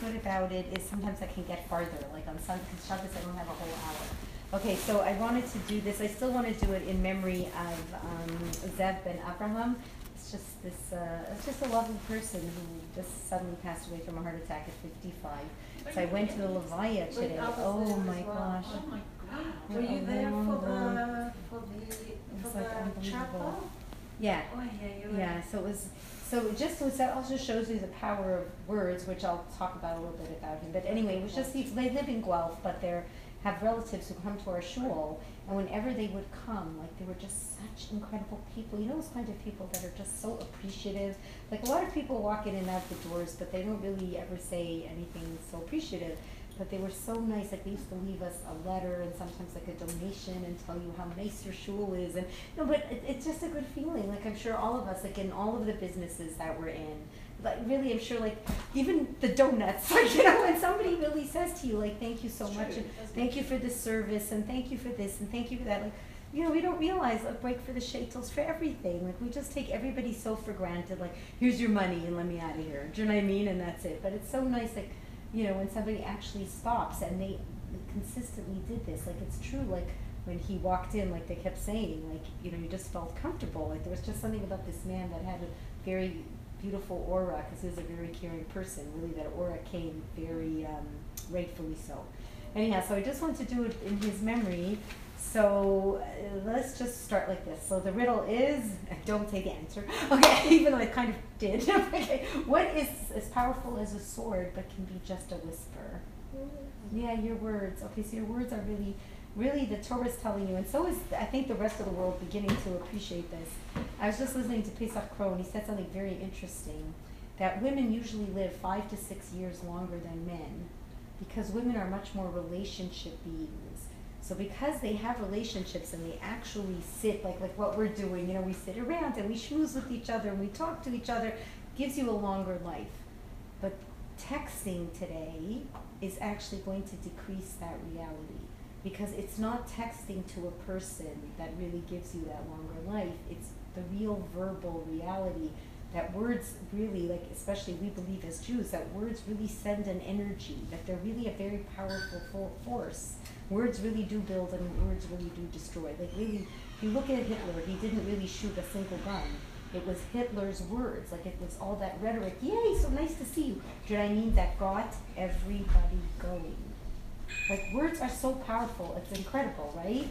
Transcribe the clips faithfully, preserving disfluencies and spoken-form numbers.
good about it is sometimes I can get farther, like on Sunday, because Shabbos I don't have a whole hour. Okay, so I wanted to do this. I still want to do it in memory of um, Zev ben Abraham. It's just this, uh, it's just a lovely person who just suddenly passed away from a heart attack at fifty-five. So I went to the Levaya today. Oh my gosh. Oh my God. Were you there for the, for the, for like the chapel? Yeah. Oh yeah, you were. Yeah, so it was, so it just was, that also shows you the power of words, which I'll talk about a little bit about him. But anyway, it was just, these, they live in Guelph, but they're, have relatives who come to our shul, and whenever they would come, like they were just such incredible people. You know those kind of people that are just so appreciative? Like a lot of people walk in and out the doors, but they don't really ever say anything so appreciative. But they were so nice, like they used to leave us a letter and sometimes like a donation and tell you how nice your shul is. And no, but it, it's just a good feeling. Like I'm sure all of us, like in all of the businesses that we're in, like really I'm sure like even the donuts, like you know, when somebody really says to you like thank you so It's much true. and That's thank you for this service and thank you for this and thank you for that, like you know, we don't realize like break for the shaitels for everything. Like we just take everybody so for granted, like here's your money and let me out of here. Do you know what I mean? And that's it. But it's so nice, like you know, when somebody actually stops and they consistently did this, like it's true, like when he walked in, like they kept saying, like, you know, you just felt comfortable. Like there was just something about this man that had a very beautiful aura, because he was a very caring person. Really, that aura came very um, rightfully so. Anyhow, so I just want to do it in his memory. So uh, let's just start like this. So the riddle is, don't say the answer, okay, even though I kind of did. Okay, what is as powerful as a sword but can be just a whisper? Mm-hmm. Yeah, your words. Okay, so your words are really, really the Torah is telling you, and so is, I think, the rest of the world beginning to appreciate this. I was just listening to Pesach Crow, and he said something very interesting, that women usually live five to six years longer than men, because women are much more relationship beings. So because they have relationships and they actually sit, like like what we're doing, you know, we sit around and we schmooze with each other and we talk to each other, gives you a longer life. But texting today is actually going to decrease that reality, because it's not texting to a person that really gives you that longer life. It's the real verbal reality that words really, like especially we believe as Jews, that words really send an energy, that they're really a very powerful force. Words really do build and words really do destroy. Like really, if you look at Hitler, he didn't really shoot a single gun. It was Hitler's words, like it was all that rhetoric, yay, so nice to see you. Do you know what I mean? That got everybody going. Like words are so powerful, it's incredible, right?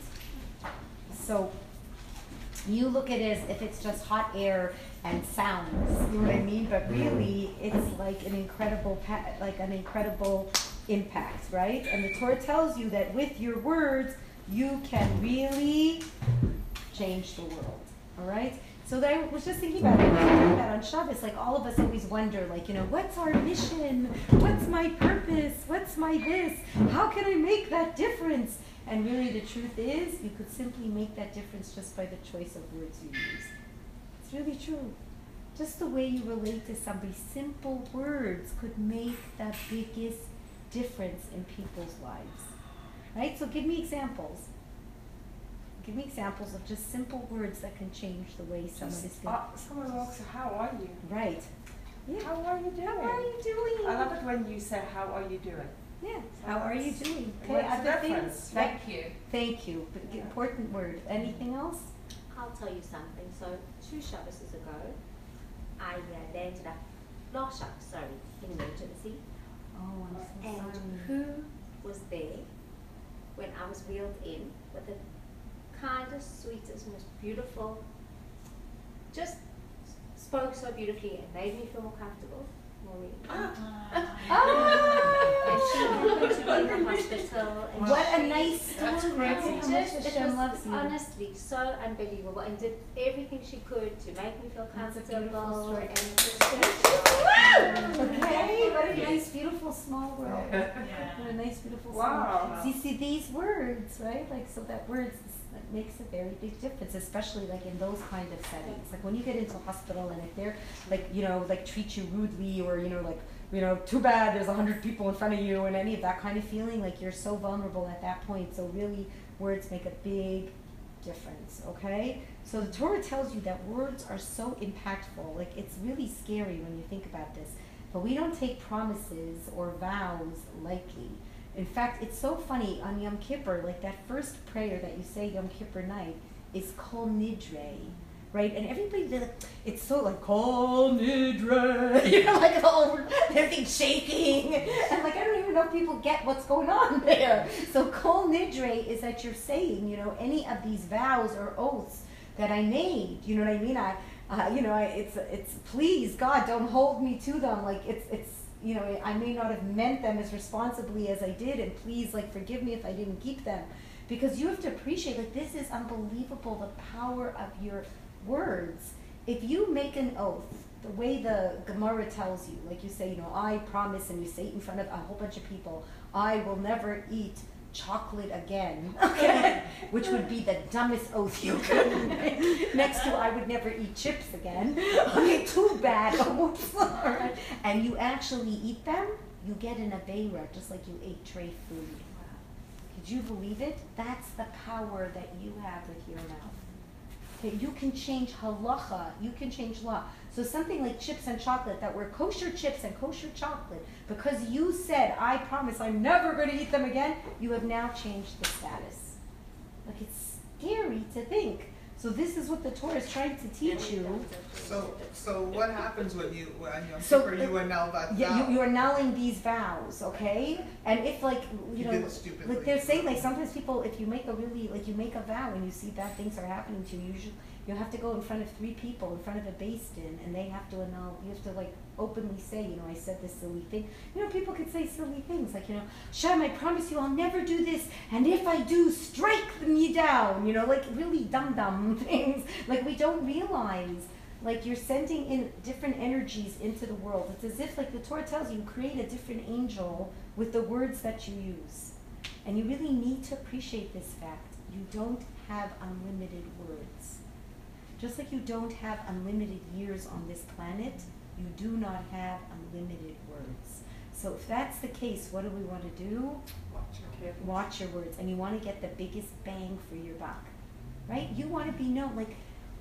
So you look at it as if it's just hot air and sounds, you know what I mean? But really, it's like an incredible, pa- like an incredible impact, right? And the Torah tells you that with your words, you can really change the world, all right? So that I was just thinking about it, I learned that on Shabbos, like all of us always wonder, like, you know, what's our mission? What's my purpose? What's my this? How can I make that difference? And really the truth is, you could simply make that difference just by the choice of words you use. It's really true. Just the way you relate to somebody, simple words could make the biggest difference in people's lives. Right? So give me examples. Give me examples of just simple words that can change the way someone Just, is feeling. uh, someone asks, how are you? Right. Yeah. How are you doing? How are you doing? I love it when you say, how are you doing? Yeah. How are you doing? Okay. What's the Other difference? things? Thank you. Thank you. But Yeah. Important word. Anything else? I'll tell you something. So two Shabbases ago, I uh, landed up, last Shabbos, sorry, in emergency. Oh, I'm so And sorry. who was there when I was wheeled in with the kindest, sweetest, most beautiful, just spoke so beautifully and made me feel more comfortable. Maureen. And she happened to be in the hospital. And What she, a nice story. That's great. How It much just, it Hashem was loves you. honestly so unbelievable, and did everything she could to make me feel That's a beautiful comfortable. story. And it was just, Okay, what a nice, beautiful, small world. Yeah. What a nice, beautiful, Wow. small. So you see these words, right? Like, so that words that makes a very big difference, especially like in those kind of settings. Like when you get into a hospital and if they're like, you know, like treat you rudely or, you know, like, you know, too bad there's a hundred people in front of you and any of that kind of feeling, like you're so vulnerable at that point. So really, words make a big difference, okay? So the Torah tells you that words are so impactful. Like it's really scary when you think about this, but we don't take promises or vows lightly. In fact, it's so funny on Yom Kippur, like that first prayer that you say Yom Kippur night is Kol Nidre, right? And everybody, it's so like Kol Nidre, you know, like all everything's shaking, and like I don't even know if people get what's going on there. So Kol Nidre is that you're saying, you know, any of these vows or oaths that I made, you know what I mean? I, uh, you know, I, it's it's please God, don't hold me to them. Like it's it's. You know, I may not have meant them as responsibly as I did, and please, like, forgive me if I didn't keep them. Because you have to appreciate, like, this is unbelievable, the power of your words. If you make an oath, the way the Gemara tells you, like you say, you know, I promise, and you say it in front of a whole bunch of people, I will never eat chocolate again, okay, which would be the dumbest oath you could make. Next to I would never eat chips again. Okay, too bad. Oops. All right. And you actually eat them, you get an aveira, just like you ate tray food. Could you believe it? That's the power that you have with your mouth. Okay, you can change halacha, you can change law. So something like chips and chocolate that were kosher chips and kosher chocolate, because you said, I promise I'm never going to eat them again, you have now changed the status. Like, it's scary to think. So this is what the Torah is trying to teach you. So, so what happens when you, when Yom So, Kippur, you annul that Yeah, vow? you, you're annulling these vows, okay? And if, like, you, You know, did it stupidly. like they're saying, like, sometimes people, if you make a really, like, you make a vow and you see bad things are happening to you, usually you have to go in front of three people, in front of a beis din, and they have to annul, you have to, like, openly say, you know, I said this silly thing. You know, people could say silly things, like, you know, Shem, I promise you I'll never do this, and if I do, strike me down, you know, like, really dumb-dumb things. Like, we don't realize, like, you're sending in different energies into the world. It's as if, like the Torah tells you, create a different angel with the words that you use. And you really need to appreciate this fact. You don't have unlimited words. Just like you don't have unlimited years on this planet, you do not have unlimited words. So if that's the case, what do we want to do? Watch your Watch your words. And you want to get the biggest bang for your buck. Right? You want to be known, like,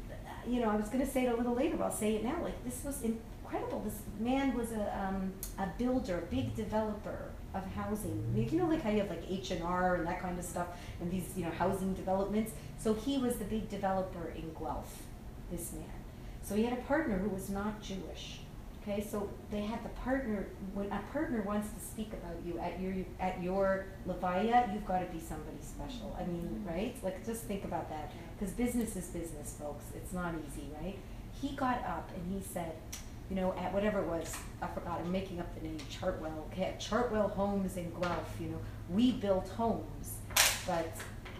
you know, I was going to say it a little later, but I'll say it now. Like, this was incredible. This man was a um, a builder, a big developer of housing. You know, like how you have like H and R and that kind of stuff, and these, you know, housing developments. So he was the big developer in Guelph, this man. So he had a partner who was not Jewish. Okay, so they had the partner. When a partner wants to speak about you at your at your levaya, you've got to be somebody special. I mean, right? Like, just think about that, because business is business, folks. It's not easy, right? He got up and he said, you know, at whatever it was, I forgot. I'm making up the name. Chartwell. Okay, at Chartwell Homes in Guelph. You know, we built homes, but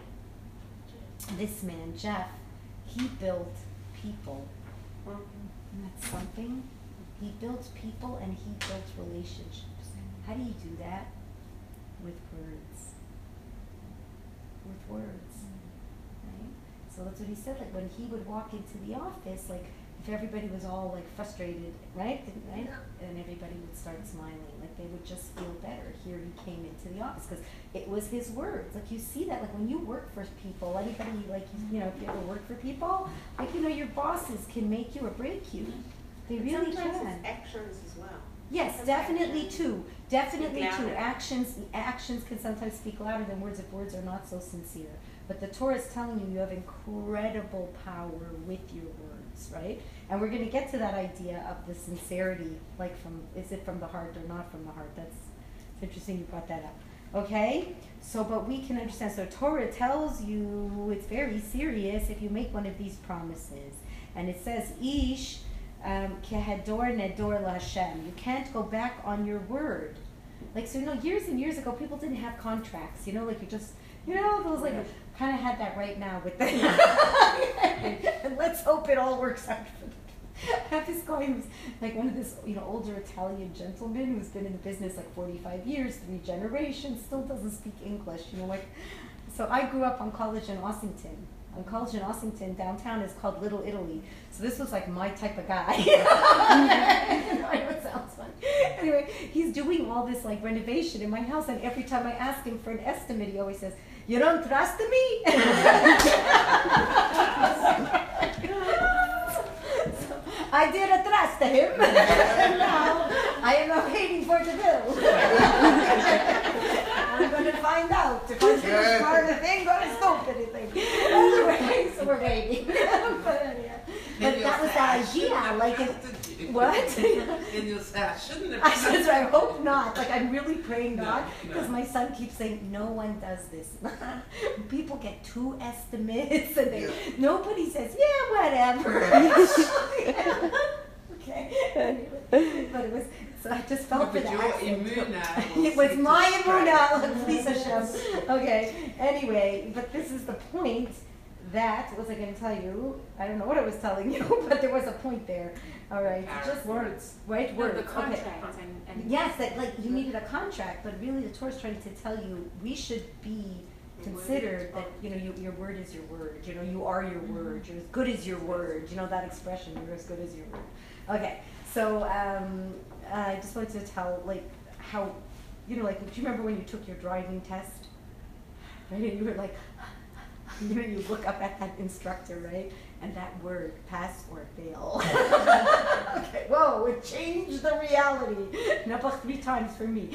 this man, Jeff, he built people. And that's something. He built people and he built relationships. How do you do that? With words. With words. Right? So that's what he said. Like, when he would walk into the office, like, if everybody was all like frustrated, right? Right? And everybody would start smiling. Like, they would just feel better. Here he came into the office because it was his words. Like, you see that, like, when you work for people, anybody, like, you know, if you ever work for people, like, you know, your bosses can make you or break you. They really Sometimes can. it's actions as well. Yes, Sometimes definitely actions too. Definitely speak too. louder. Actions actions can sometimes speak louder than words if words are not so sincere. But the Torah is telling you you have incredible power with your words, right? And we're going to get to that idea of the sincerity, like, from, is it from the heart or not from the heart? That's it's interesting you brought that up. Okay? So, but we can understand. So Torah tells you it's very serious if you make one of these promises. And it says, Ish, Um, Kehador Nedor LaHashem. You can't go back on your word. Like, so, you know, years and years ago, people didn't have contracts. You know, like, you just, you know, those, like, kind of had that right now with the. And let's hope it all works out for them. I have this guy who's like one of this, you know, older Italian gentleman who's been in the business like forty-five years, three generations, still doesn't speak English. You know, like, so I grew up on College in Ossington. On College in Ossington, downtown is called Little Italy. So this was like my type of guy. I know it sounds funny. Anyway, he's doing all this like renovation in my house, and every time I ask him for an estimate, he always says, "You don't trust me?" So I did a trust to him. And now I am waiting for the bill. I'm going to find out if I'm Yeah. smart a thing or a stupid thing. Anyway, so we're waiting. But, yeah. But And that was the idea. Like, it, what? And you'll say, I shouldn't have. I said, I hope not. Like, I'm really praying No, not, no. because my son keeps saying, no one does this. People get two estimates, and they, Yeah. nobody says, yeah, whatever. Okay. Anyway, but it was, so I just felt for But the your accent. imuna will It was see my to strike. imuna, please Hashem. Okay, anyway, but this is the point that, what was I going to tell you? I don't know what I was telling you, but there was a point there. All right, just Words. right No, words. the Okay. contract and, and. Yes, that like you needed a contract, but really the Torah is trying to tell you we should be considered that, you know, you, your word is your word. You know, you are your word. You're as good as your word. You know that expression, you're as good as your word. Okay, so um, I just wanted to tell like how, you know, like, do you remember when you took your driving test? Right, and you were like, you know, you look up at that instructor, right? And that word, pass or fail. Okay, whoa, it changed the reality. Nebuch three times for me.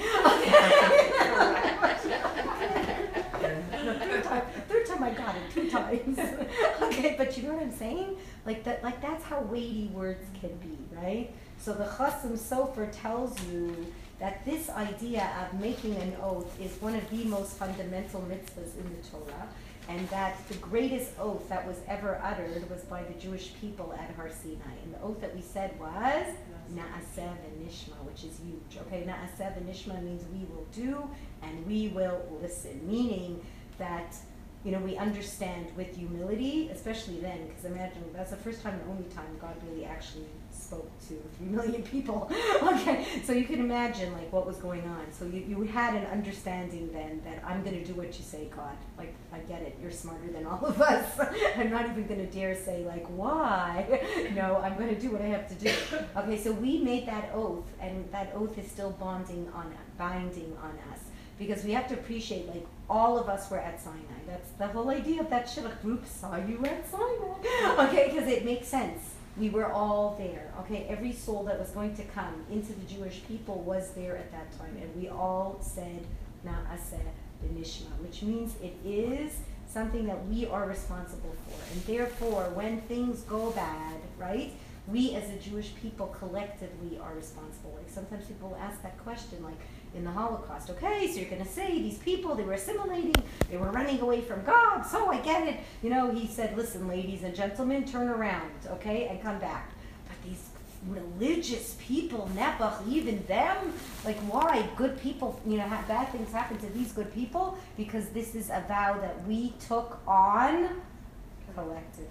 Okay. No, third time, third time I got it, two times. Okay, but you know what I'm saying? Like that, like that's how weighty words can be, right? So the Chasam Sofer tells you that this idea of making an oath is one of the most fundamental mitzvahs in the Torah, and that the greatest oath that was ever uttered was by the Jewish people at Har Sinai. And the oath that we said was Na'aseh v'nishma, which is huge. Okay, Na'aseh v'nishma means we will do and we will listen, meaning that, you know, we understand with humility, especially then, because imagine that's the first time and only time God really actually spoke to three million people. Okay, so you can imagine like what was going on. So you, you had an understanding then that I'm going to do what you say, God. Like, I get it. You're smarter than all of us. I'm not even going to dare say like, why? No, I'm going to do what I have to do. Okay, so we made that oath, and that oath is still bonding on, binding on us. Because we have to appreciate, like, all of us were at Sinai. That's the whole idea of that shidduch group, saw you at Sinai. Okay, because it makes sense. We were all there. Okay, every soul that was going to come into the Jewish people was there at that time. And we all said, Na'aseh b'nishma, which means it is something that we are responsible for. And therefore, when things go bad, right, we as a Jewish people collectively are responsible. Like sometimes people ask that question, like, in the Holocaust. Okay, so you're going to say these people, they were assimilating, they were running away from God, so I get it. You know, he said, listen, ladies and gentlemen, turn around, okay, and come back. But these religious people, Nebuch, even them, like why? Good people, you know, have bad things happen to these good people? Because this is a vow that we took on collectively.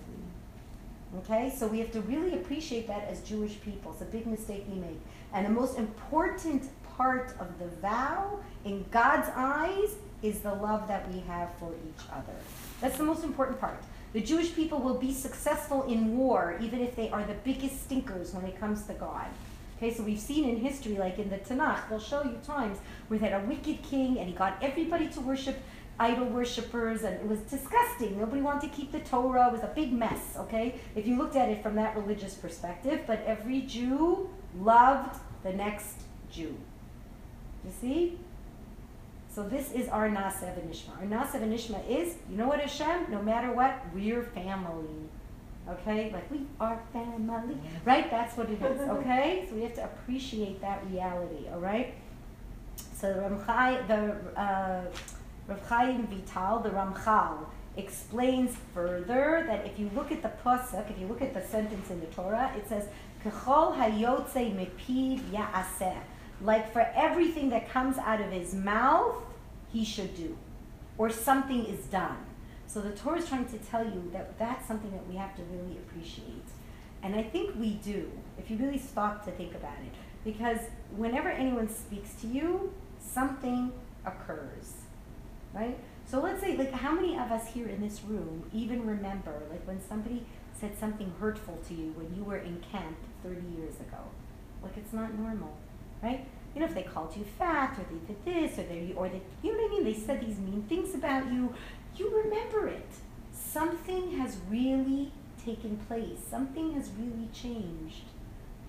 Okay, so we have to really appreciate that as Jewish people. It's a big mistake we make. And the most important part of the vow in God's eyes is the love that we have for each other. That's the most important part. The Jewish people will be successful in war even if they are the biggest stinkers when it comes to God. Okay, so we've seen in history, like in the Tanakh, they'll show you times where they had a wicked king and he got everybody to worship idol worshippers, and it was disgusting. Nobody wanted to keep the Torah. It was a big mess, okay? If you looked at it from that religious perspective, but every Jew loved the next Jew. You see? So this is our Na'aseh v'nishma. Our Na'aseh v'nishma is, you know what, Hashem? No matter what, we're family. Okay? Like, we are family. Right? That's what it is. Okay? So we have to appreciate that reality. All right? So the Ramchai, the uh, Rav Chaim Vital, the Ramchal, explains further that if you look at the pasuk, if you look at the sentence in the Torah, it says, K'chol hayotze mepiv ya'aseh. Like for everything that comes out of his mouth, he should do. Or something is done. So the Torah is trying to tell you that that's something that we have to really appreciate. And I think we do, if you really stop to think about it. Because whenever anyone speaks to you, something occurs. Right? So let's say, like, how many of us here in this room even remember, like, when somebody said something hurtful to you when you were in camp thirty years ago? Like, it's not normal. Right? You know, if they called you fat, or they did this, or they, or they, you know what I mean? They said these mean things about you. You remember it. Something has really taken place. Something has really changed.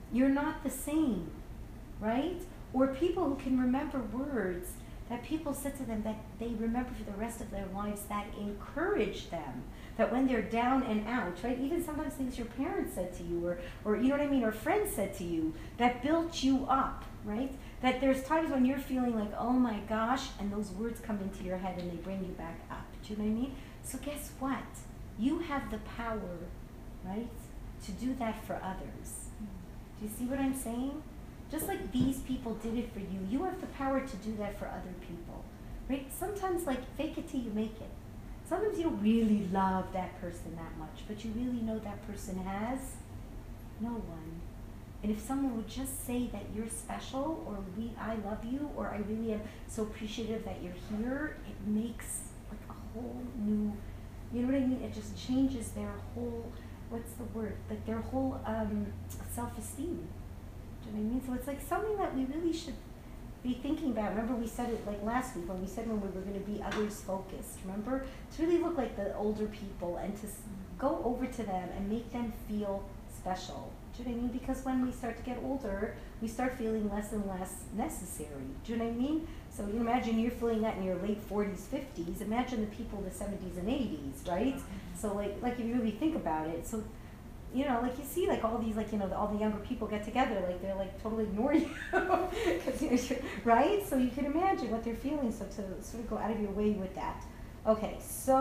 you're not the same, right? Or people who can remember words that people said to them that they remember for the rest of their lives, that encourage them, that when they're down and out, right? Even sometimes things your parents said to you, or, or you know what I mean, or friends said to you, that built you up, right? That there's times when you're feeling like, oh my gosh, and those words come into your head and they bring you back up. Do you know what I mean? So guess what? You have the power, right, to do that for others. Do you see what I'm saying? Just like these people did it for you, you have the power to do that for other people, right? Sometimes, like, fake it till you make it. Sometimes you don't really love that person that much, but you really know that person has no one. And if someone would just say that you're special, or we, I love you, or I really am so appreciative that you're here, it makes like a whole new, you know what I mean? It just changes their whole, what's the word? Like their whole um, self-esteem. Do you know what I mean? So it's like something that we really should be thinking about. Remember we said it like last week when we said when we were going to be others focused, remember? To really look like the older people and to s- go over to them and make them feel special. Do you know what I mean? Because when we start to get older, we start feeling less and less necessary. Do you know what I mean? So you imagine you're feeling that in your late forties, fifties. Imagine the people in the seventies and eighties, right? Mm-hmm. So like, like if you really think about it, so you know, like you see, like all these, like you know, all the younger people get together, like they're like totally ignore you, because you know, you're, right? So you can imagine what they're feeling. So to sort of go out of your way with that. Okay,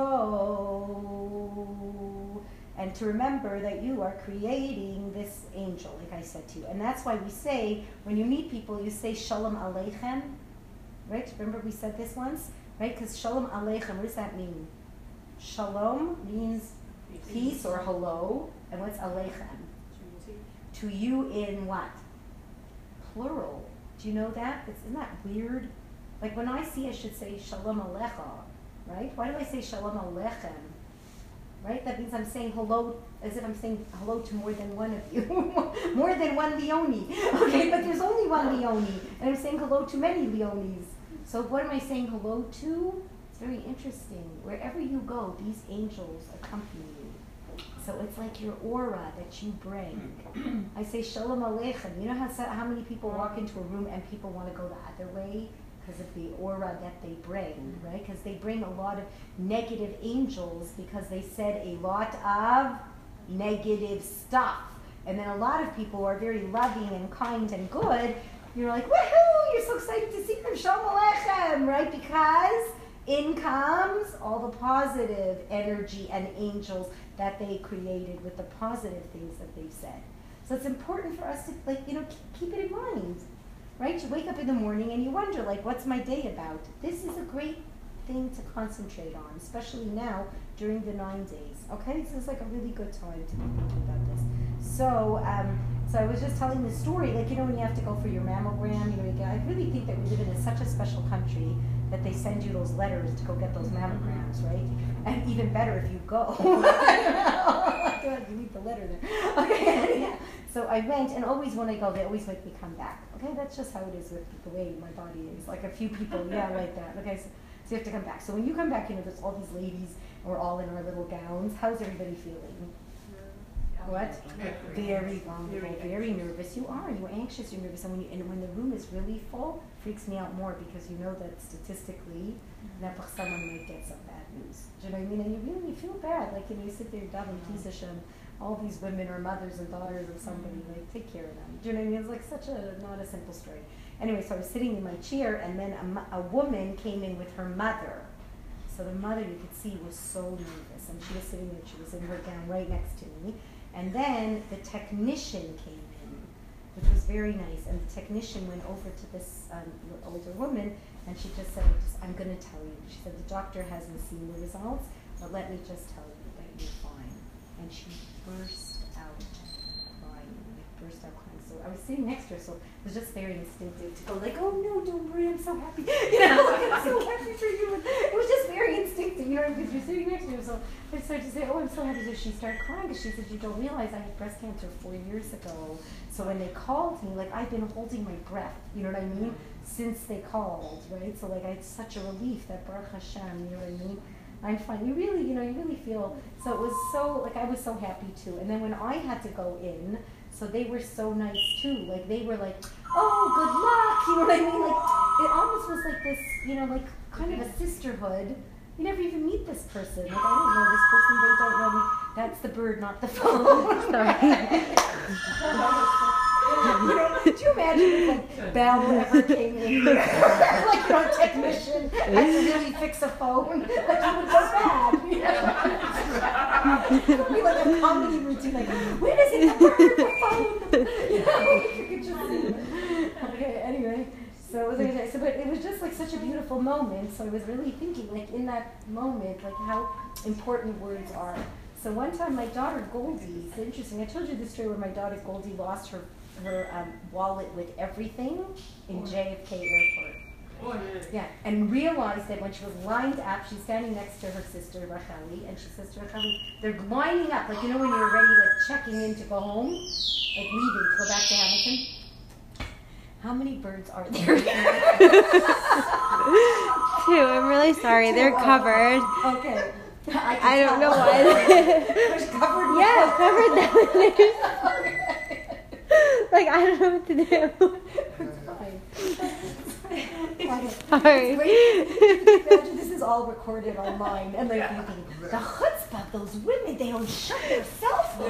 so. And to remember that you are creating this angel, like I said to you. And that's why we say, when you meet people, you say Shalom Aleichem, right? Remember we said this once, right? Because Shalom Aleichem, what does that mean? Shalom means peace or hello. And what's Aleichem? To you in what? Plural. Do you know that? It's, isn't that weird? Like when I see, I should say Shalom Alecha, right? Why do I say Shalom Aleichem? Right? That means I'm saying hello as if I'm saying hello to more than one of you. More than one Leonie. Okay, but there's only one Leonie. And I'm saying hello to many Leonies. So what am I saying hello to? It's very interesting. Wherever you go, these angels accompany you. So it's like your aura that you bring. I say Shalom Aleichem. You know how, how many people walk into a room and people want to go the other way? Because of the aura that they bring, right? Because they bring a lot of negative angels because they said a lot of negative stuff. And then a lot of people who are very loving and kind and good, you're like, woohoo, you're so excited to see them, Shalom Aleichem, right? Because in comes all the positive energy and angels that they created with the positive things that they've said. So it's important for us to, like, you know, keep it in mind. Right? You wake up in the morning and you wonder, like, what's my day about? This is a great thing to concentrate on, especially now during the nine days. Okay? This is like a really good time to be thinking about this. So, um, so I was just telling the story, like, you know, when you have to go for your mammogram, you know, you get, I really think that we live in a, such a special country that they send you those letters to go get those mammograms, right? And even better if you go. Oh God, you leave the letter there. Okay, yeah. So I went, and always when I go, they always make me come back. Okay, that's just how it is with the way my body is. Like a few people, yeah, like that. Okay, so, so you have to come back. So when you come back, you know, there's all these ladies, and we're all in our little gowns. How's everybody feeling? What? Very vulnerable, very nervous. You are. You're anxious. You're nervous. And when you, and when the room is really full, it freaks me out more because you know that statistically, that someone might get some bad news. Do you know what I mean? And you really you feel bad. Like you know, you sit there, davening, please Hashem. All these women are mothers and daughters of somebody. Like take care of them. Do you know what I mean? It's like such a not a simple story. Anyway, so I was sitting in my chair, and then a, a woman came in with her mother. So the mother, you could see, was so nervous, and she was sitting there. She was in her gown right next to me. And then the technician came in, which was very nice. And the technician went over to this um, older woman, and she just said, I'm going to tell you. She said, the doctor hasn't seen the results, but let me just tell you that you're fine. And she burst out crying, like burst out crying. So I was sitting next to her, so it was just very instinctive to go like, oh no, don't worry, I'm so happy. You know, like, I'm so happy for you. It was just very instinctive, you know, because you're sitting next to her. So I started to say, oh, I'm so happy. Did she start crying? Because she said, you don't realize I had breast cancer four years ago. So when they called me, like I've been holding my breath, you know what I mean, since they called, right? So like I had such a relief that Baruch Hashem, you know what I mean? I'm fine. You really, you know, you really feel, so it was so, like I was so happy too. And then when I had to go in, So they were so nice too. Like they were like, oh, good luck. You know what I mean? Like it almost was like this, you know, like kind of a sisterhood. You never even meet this person. Like I don't know this person. They don't know me. That's the bird, not the phone. Sorry. You know, could you imagine if like Bell ever came in, like you know, technician, had to really fix a phone? Like it would go bad. You know? It would be like a comedy routine, like where does it the bird the phone? You know, you could just see. Okay, anyway. So it was like, so, but it was just like such a beautiful moment. So I was really thinking, like in that moment, like how important words are. So one time, my daughter Goldie. It's interesting. I told you the story where my daughter Goldie lost her her um, wallet with everything in J F K Airport. Oh, Yeah, and realized that when she was lined up, she's standing next to her sister Racheli, and she says to Racheli, they're lining up, like you know when you're already like checking in to go home, like leaving to go back to Hamilton. How many birds are there? Two. I'm really sorry. They're Two, oh, covered. Okay. I, can I don't tell. know why. There's covered with Yeah, what? covered them. Like I don't know what to do. Sorry. Imagine this is all recorded online, and they're thinking, the chutzpah of those women, they don't shut their cell phones.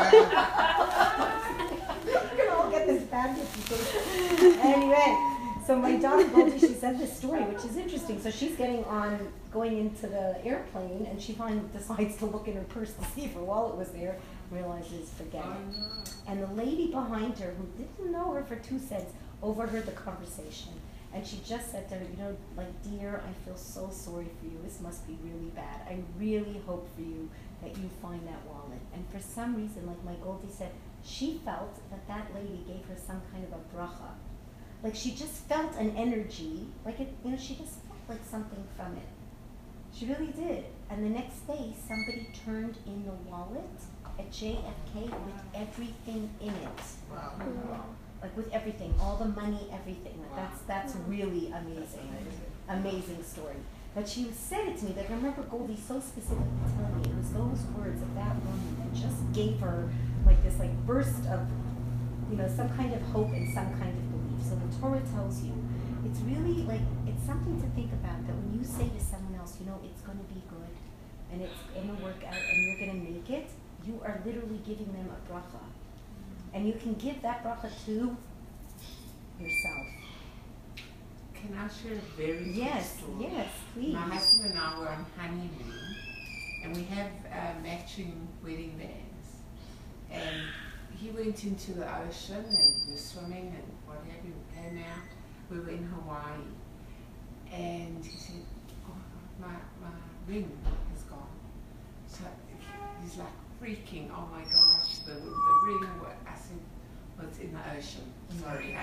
We're gonna all get this bad reputation. Anyway, so my daughter Goldie, she said this story, which is interesting. So she's getting on, going into the airplane, and she finally decides to look in her purse to see if her wallet was there. Realizes, forget it. And the lady behind her, who didn't know her for two cents, overheard the conversation. And she just said to her, you know, like, dear, I feel so sorry for you. This must be really bad. I really hope for you that you find that wallet. And for some reason, like my Goldie said, she felt that that lady gave her some kind of a bracha. Like she just felt an energy, like it, you know, she just felt like something from it. She really did. And the next day, somebody turned in the wallet at J F K with everything in it. Wow. Like with everything, all the money, everything. Like that's that's really amazing, amazing story. But she said it to me. Like I remember Goldie so specifically telling me it was those words of that woman that just gave her like this like burst of, you know, some kind of hope and some kind of belief. So the Torah tells you, it's really like it's something to think about. That when you say to someone else, you know, it's going to be good, and it's going to work out, and you're going to make it, you are literally giving them a bracha. And you can give that bracha to yourself. Can I share a very quick Yes, story? yes, please. My husband and I were on honeymoon, and we have uh, matching wedding bands. And he went into the ocean, and we were swimming and what have you. We came out. We were in Hawaii, and he said, "Oh, my my ring is gone." So he's like freaking. "Oh my gosh, the the ring!" I said, "Well, it's in the ocean. Sorry."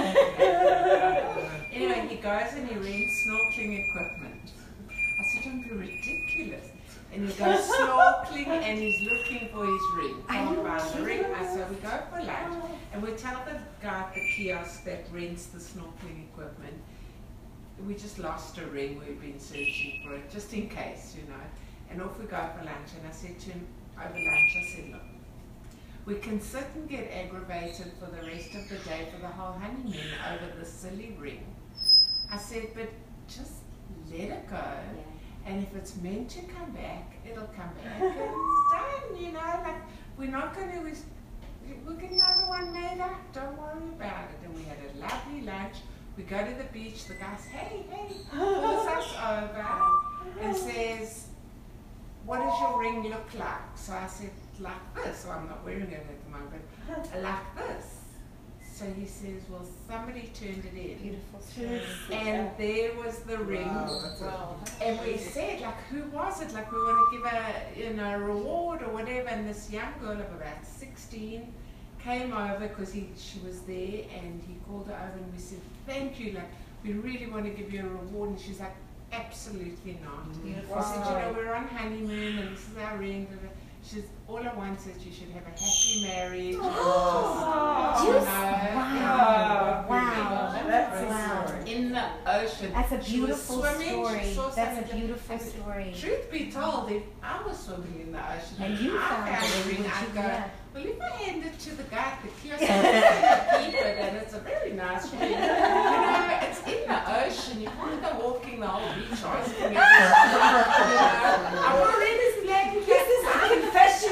Anyway, he goes and he rents snorkeling equipment. I said, "Don't be ridiculous." And he goes snorkeling and he's looking for his ring. Can't find the ring. I said, "We go for lunch and we tell the guy at the kiosk that rents the snorkeling equipment, we just lost a ring. We've been searching for it, just in case, you know." And off we go for lunch. And I said to him over lunch, I said, "Look, we can sit and get aggravated for the rest of the day for the whole honeymoon over the silly ring." I said, "But just let it go. Yeah. And if it's meant to come back, it'll come back and done, you know, like we're not going to, we'll get another one made up, don't worry about it." And we had a lovely lunch. We go to the beach, the guy says, hey, hey, pulls us over and says, "What does your ring look like?" So I said, "Like this." So I'm not wearing it at the moment, but like this. So he says, "Well, somebody turned it in." Beautiful story. And there was the ring. Wow, that's a- And we said, like, who was it? Like, we want to give a, you know, reward or whatever. And this young girl of about sixteen came over because he, she was there, and he called her over and we said, "Thank you. Like, we really want to give you a reward." And she's like, "Absolutely not." Beautiful I said, "You story. know, we're on honeymoon and this is our ring." She says, "All I want is you should have a happy marriage." Oh, and just, just- you know, wow. and- Wow. That's Wow. in the ocean. That's a She was beautiful swimming, story. she saw That's a something, beautiful and story. Truth be told, if I was swimming in the ocean And you I found found it, a ring, would I'd you- go, yeah. Well, if I hand it to the guy at the kiosk, he's going to keep it, and it's a very nice ring. You know, it's in the ocean. You can't go walking the whole beach asking it. You know, I'm already playing. This is a confession.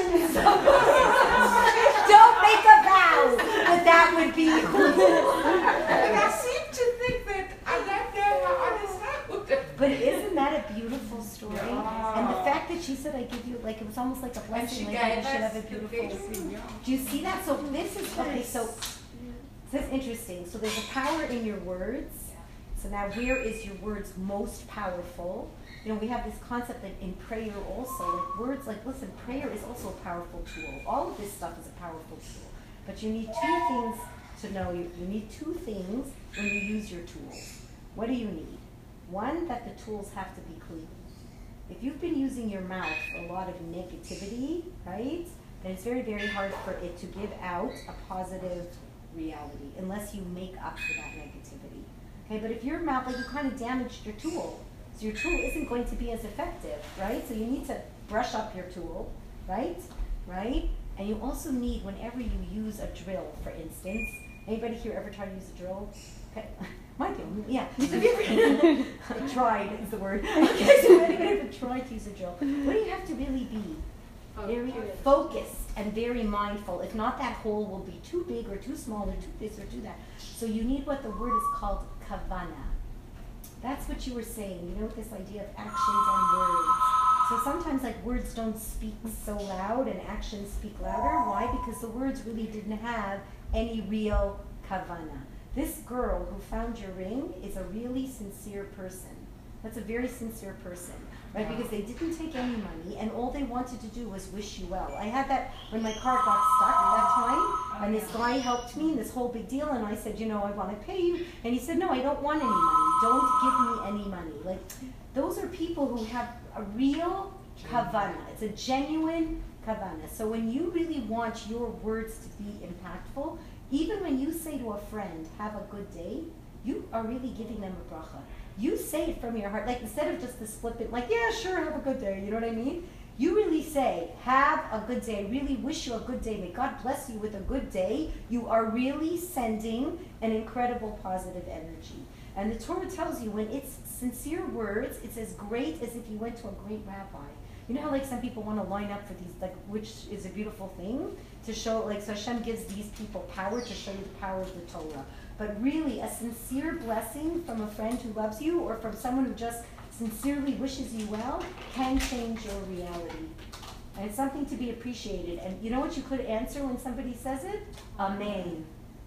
Don't make a vow, but that would be And I seem to think that I don't know how honest that would have But isn't that a beautiful story? Yeah. And the fact that she said, I give you, like, it was almost like a And blessing, she like, gave you should us have a the beautiful. blessing, yeah. Do you see that? So this is, okay, so, this is interesting. So there's a power in your words. So now where is your words most powerful? You know, we have this concept that in prayer also, like words, like, listen, prayer is also a powerful tool. All of this stuff is a powerful tool. But you need two things to know. You, you need two things when you use your tools. What do you need? One, that the tools have to be clean. If you've been using your mouth for a lot of negativity, right, then it's very, very hard for it to give out a positive reality unless you make up for that negativity. Okay, but if your mouth, like you kind of damaged your tool, so your tool isn't going to be as effective, right? So you need to brush up your tool, right? Right? And you also need, whenever you use a drill, for instance, anybody here ever try to use a drill? Okay. Michael, yeah. Have you ever tried is the word. Okay, so anybody ever tried to use a drill? What do you have to really be? Very focused and very mindful. If not, that hole will be too big or too small or too this or too that. So you need what the word is called kavana. That's what you were saying, you know, this idea of actions and words. So sometimes like words don't speak so loud and actions speak louder. Why? Because the words really didn't have any real kavana. This girl who found your ring is a really sincere person. That's a very sincere person, right? Because they didn't take any money and all they wanted to do was wish you well. I had that when my car got stuck at that time, and this guy helped me in this whole big deal, and I said, you know, I want to pay you. And he said, no, I don't want any money. Don't give me any money. Like, those are people who have a real kavana. It's a genuine kavana. So when you really want your words to be impactful, even when you say to a friend, have a good day, you are really giving them a bracha. You say it from your heart, like instead of just this flippant, like, yeah, sure, have a good day, you know what I mean? You really say, have a good day, I really wish you a good day, may God bless you with a good day. You are really sending an incredible positive energy. And the Torah tells you when it's sincere words, it's as great as if you went to a great rabbi. You know how like some people want to line up for these, like, which is a beautiful thing, to show, like, so Hashem gives these people power to show you the power of the Torah. But really, a sincere blessing from a friend who loves you or from someone who just sincerely wishes you well can change your reality. And it's something to be appreciated. And you know what you could answer when somebody says it? Amen.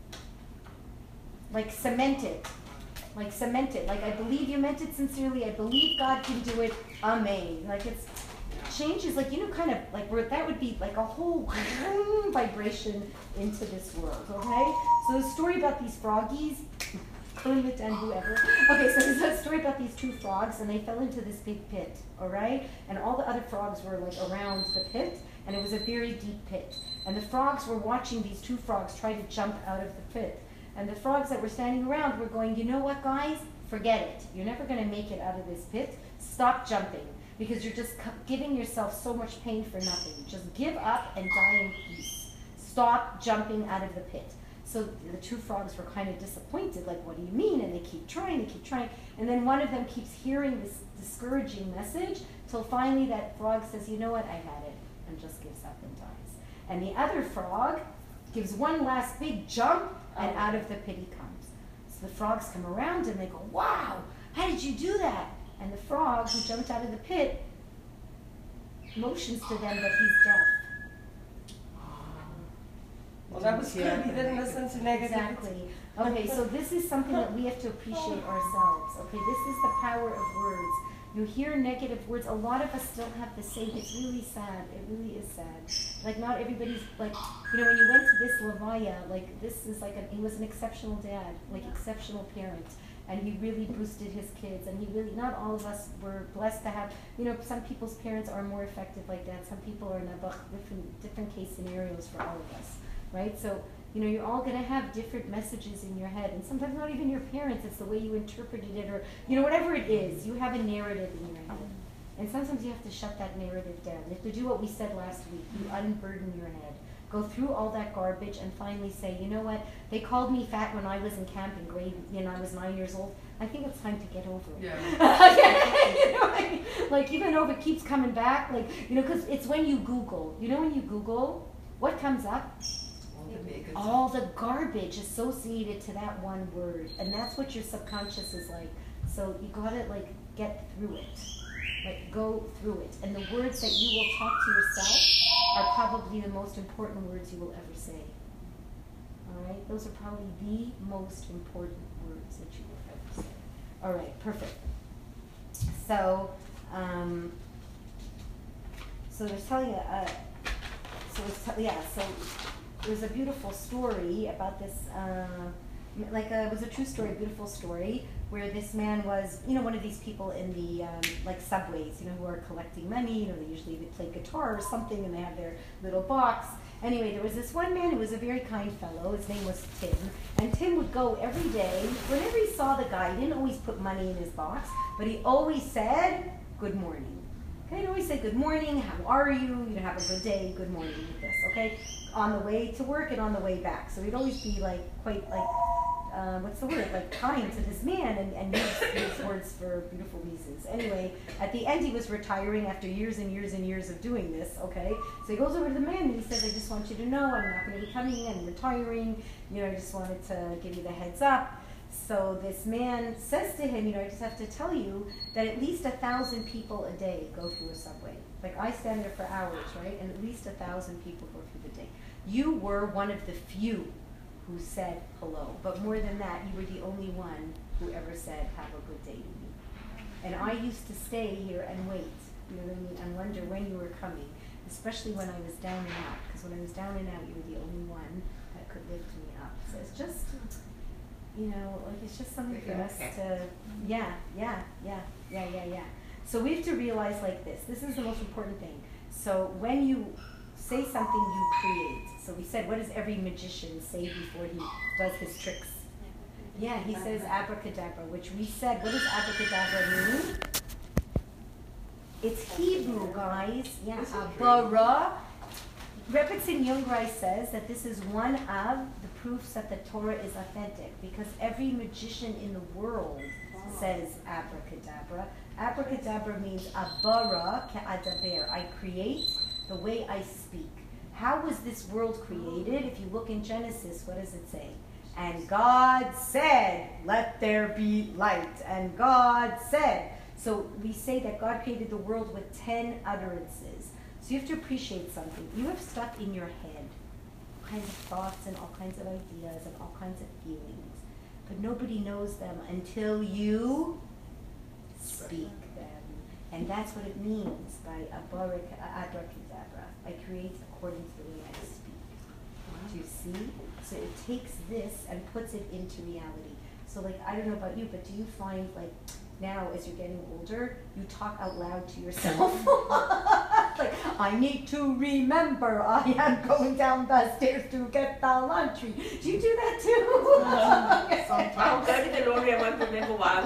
Like cement it. Like cement it. Like, I believe you meant it sincerely. I believe God can do it. Amen. Like, it's changes, like, you know, kind of like where that would be like a whole vibration into this world, okay? So the story about these froggies, Kermit and whoever. Okay, so there's a story about these two frogs, and they fell into this big pit, all right? And all the other frogs were like around the pit, and it was a very deep pit. And the frogs were watching these two frogs try to jump out of the pit. And the frogs that were standing around were going, you know what, guys? Forget it. You're never going to make it out of this pit. Stop jumping. Because you're just giving yourself so much pain for nothing. Just give up and die in peace. Stop jumping out of the pit. So the two frogs were kind of disappointed, like, what do you mean? And they keep trying, they keep trying. And then one of them keeps hearing this discouraging message, till finally that frog says, you know what, I had it, and just gives up and dies. And the other frog gives one last big jump, and out of the pit he comes. So the frogs come around and they go, wow, how did you do that? And the frog who jumped out of the pit motions to them that he's deaf. Well, that was good. He didn't listen to negative. Exactly. Okay, so this is something that we have to appreciate ourselves. Okay, this is the power of words. You hear negative words. A lot of us still have the same. It's really sad. It really is sad. Like, not everybody's, like, you know, when you went to this Levaya, like, this is like, a, he was an exceptional dad, like, exceptional parent. And he really boosted his kids, and he really, not all of us were blessed to have, you know, some people's parents are more effective like that, some people are in a different, different case scenarios for all of us, right? So, you know, you're all going to have different messages in your head, and sometimes not even your parents, it's the way you interpreted it, or, you know, whatever it is, you have a narrative in your head. And sometimes you have to shut that narrative down. You have to do what we said last week, you unburden your head. go through all that garbage and finally say, you know what, they called me fat when I was in camp in grade, you know, I was nine years old. I think it's time to get over it. Yeah. You know what I mean? Like, even though if it keeps coming back, like, you know, because it's when you Google, you know when you Google, what comes up? All the negative. All the garbage associated to that one word. And that's what your subconscious is like. So you gotta, like, get through it. Like, go through it. And the words that you will talk to yourself are probably the most important words you will ever say. All right? Those are probably the most important words that you will ever say. All right, perfect. So, um, so there's telling a, uh, so it's t- yeah, so there's a beautiful story about this, uh, like a, it was a true story, a beautiful story, where this man was, you know, one of these people in the, um, like subways, you know, who are collecting money, you know, they usually they play guitar or something and they have their little box. Anyway, there was this one man who was a very kind fellow, his name was Tim, and Tim would go every day, whenever he saw the guy, he didn't always put money in his box, but he always said, good morning. Okay, he'd always say, good morning, how are you, you know, have a good day, good morning, like this, okay? On the way to work and on the way back. So he'd always be like, quite like, uh, what's the word, like kind to this man and, and use these words for beautiful reasons. Anyway, at the end he was retiring after years and years and years of doing this, okay? So he goes over to the man and he says, I just want you to know I'm not going to be coming, I'm retiring, you know, I just wanted to give you the heads up. So this man says to him, you know, I just have to tell you that at least a thousand people a day go through a subway. Like, I stand there for hours, right? And at least a thousand people go through the day. You were one of the few who said hello. But more than that, you were the only one who ever said, have a good day to me. And I used to stay here and wait, you know what I mean, and wonder when you were coming, especially when I was down and out. Because when I was down and out, you were the only one that could lift me up. So it's just, you know, like, it's just something for us to, yeah, yeah, yeah, yeah, yeah, yeah. So we have to realize like this. This is the most important thing. So when you say something, you create. So we said, what does every magician say before he does his tricks? Yeah, he says abracadabra, which we said, what does abracadabra mean? It's Hebrew, guys. Yeah, abara. Rebbetzin Jungreis says that this is one of the proofs that the Torah is authentic, because every magician in the world says abracadabra. Abracadabra means abara ka'adaber. I create the way I speak. How was this world created? If you look in Genesis, what does it say? And God said, let there be light. And God said. So we say that God created the world with ten utterances. So you have to appreciate something. You have stuff in your head, all kinds of thoughts and all kinds of ideas and all kinds of feelings. But nobody knows them until you speak them. And that's what it means by abracadabra. I create according to the way I speak. Do you see? So it takes this and puts it into reality. So, like, I don't know about you, but do you find, like, now as you're getting older, you talk out loud to yourself? Like, I need to remember I am going down the stairs to get the laundry. Do you do that too? I'll go to the laundry, I won't remember why.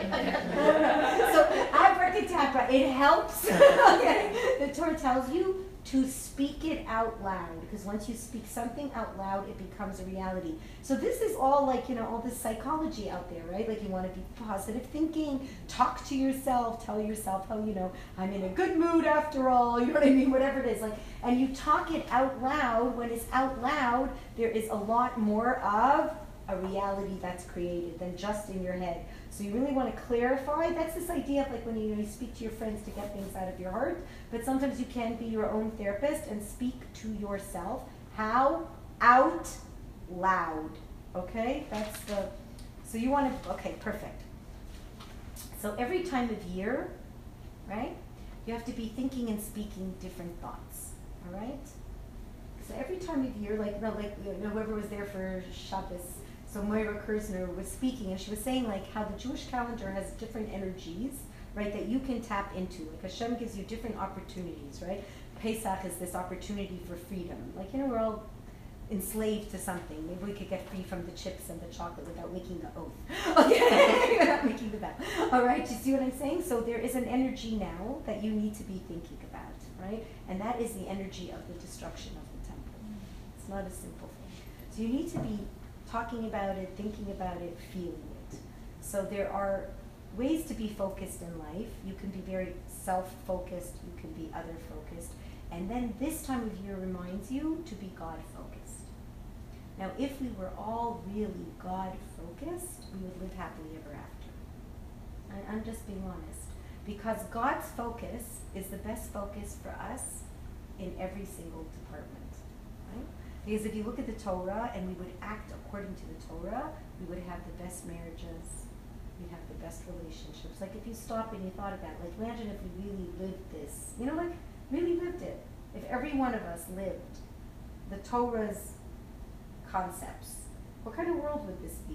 So abracadabra, it helps. Okay. The Torah tells you to speak it out loud, because once you speak something out loud, it becomes a reality. So this is all like, you know, all this psychology out there, right? Like, you want to be positive thinking, talk to yourself, tell yourself, oh, you know, I'm in a good mood after all, you know what I mean, whatever it is. Like, and you talk it out loud. When it's out loud, there is a lot more of a reality that's created than just in your head. So you really want to clarify. That's this idea of, like, when you, you know, you speak to your friends to get things out of your heart, but sometimes you can be your own therapist and speak to yourself. How? Out loud. Okay? That's the, so you want to, okay, perfect. So every time of year, right, you have to be thinking and speaking different thoughts. All right? So every time of year, like, no, like, you know, whoever was there for Shabbos, so Moira Kersner was speaking, and she was saying, like, how the Jewish calendar has different energies, right, that you can tap into. Like, Hashem gives you different opportunities, right? Pesach is this opportunity for freedom. Like, you know, we're all enslaved to something. Maybe we could get free from the chips and the chocolate without making the oath. Okay, without making the vow. All right, you see what I'm saying? So there is an energy now that you need to be thinking about, right? And that is the energy of the destruction of the temple. It's not a simple thing. So you need to be talking about it, thinking about it, feeling it. So there are ways to be focused in life. You can be very self-focused, you can be other-focused. And then this time of year reminds you to be God-focused. Now, if we were all really God-focused, we would live happily ever after. I, I'm just being honest. Because God's focus is the best focus for us in every single department, right? Because if you look at the Torah and we would act according to the Torah, we would have the best marriages, we'd have the best relationships. Like if you stop and you thought about it, like imagine if we really lived this, you know, like really lived it. If every one of us lived the Torah's concepts, what kind of world would this be?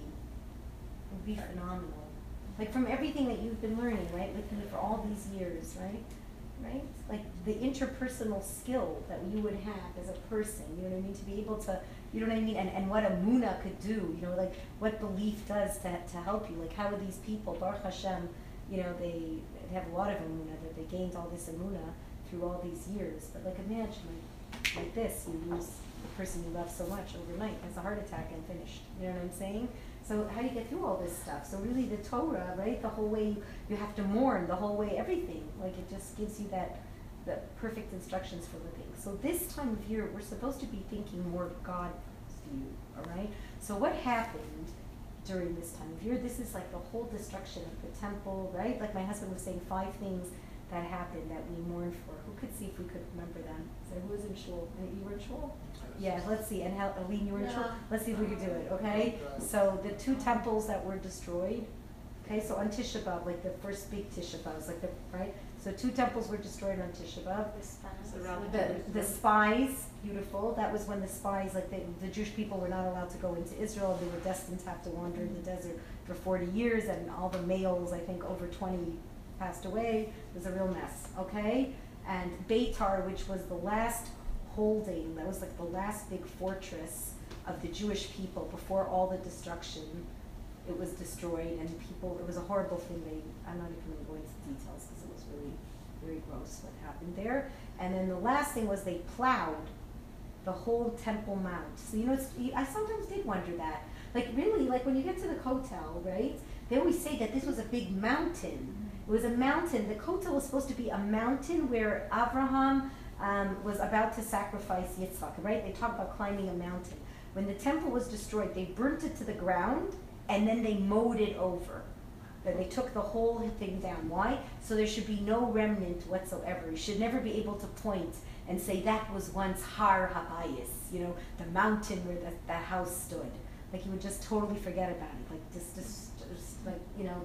It would be phenomenal. Like from everything that you've been learning, right, with me for all these years, right? Right? Like the interpersonal skill that you would have as a person, you know what I mean? To be able to, you know what I mean? And, and what a Muna could do, you know, like what belief does to, to help you. Like how are these people, Baruch Hashem, you know, they have a lot of Amuna, that they gained all this Amuna through all these years. But like imagine like, like this, you lose the person you love so much overnight, has a heart attack and finished. You know what I'm saying? So how do you get through all this stuff? So really the Torah, right? The whole way you, you have to mourn, the whole way, everything. Like it just gives you that, the perfect instructions for living. So this time of year, we're supposed to be thinking more of God's view, all right? So what happened during this time of year? This is like the whole destruction of the temple, right? Like my husband was saying five things that happened that we mourn for. Who could see if we could remember them? So who was in shul? You were in shul? Yeah, let's see. And how, Aline, you were in shul? Let's see if we could do it, okay? So the two temples that were destroyed, okay? So on Tisha B'Av, like the first big Tisha B'Av, was like the, right? So two temples were destroyed on Tisha B'Av. The spies. The, the spies, beautiful. That was when the spies, like the, the Jewish people were not allowed to go into Israel. They were destined to have to wander in the desert for forty years, and all the males, I think over twenty, passed away. It was a real mess, okay? And Beitar, which was the last holding, that was like the last big fortress of the Jewish people before all the destruction, it was destroyed, and people, it was a horrible thing. They, I'm not even going to go into details because it was really very gross what happened there. And then the last thing was they plowed the whole Temple Mount. So you know, it's, I sometimes did wonder that. Like really, like when you get to the Kotel, right, they always say that this was a big mountain. It was a mountain. The Kotel was supposed to be a mountain where Abraham um, was about to sacrifice Yitzhak, right? They talk about climbing a mountain. When the temple was destroyed, they burnt it to the ground, and then they mowed it over. Then they took the whole thing down. Why? So there should be no remnant whatsoever. You should never be able to point and say that was once Har Habayis, you know, the mountain where the, the house stood. Like you would just totally forget about it. Like just, just, just like, you know,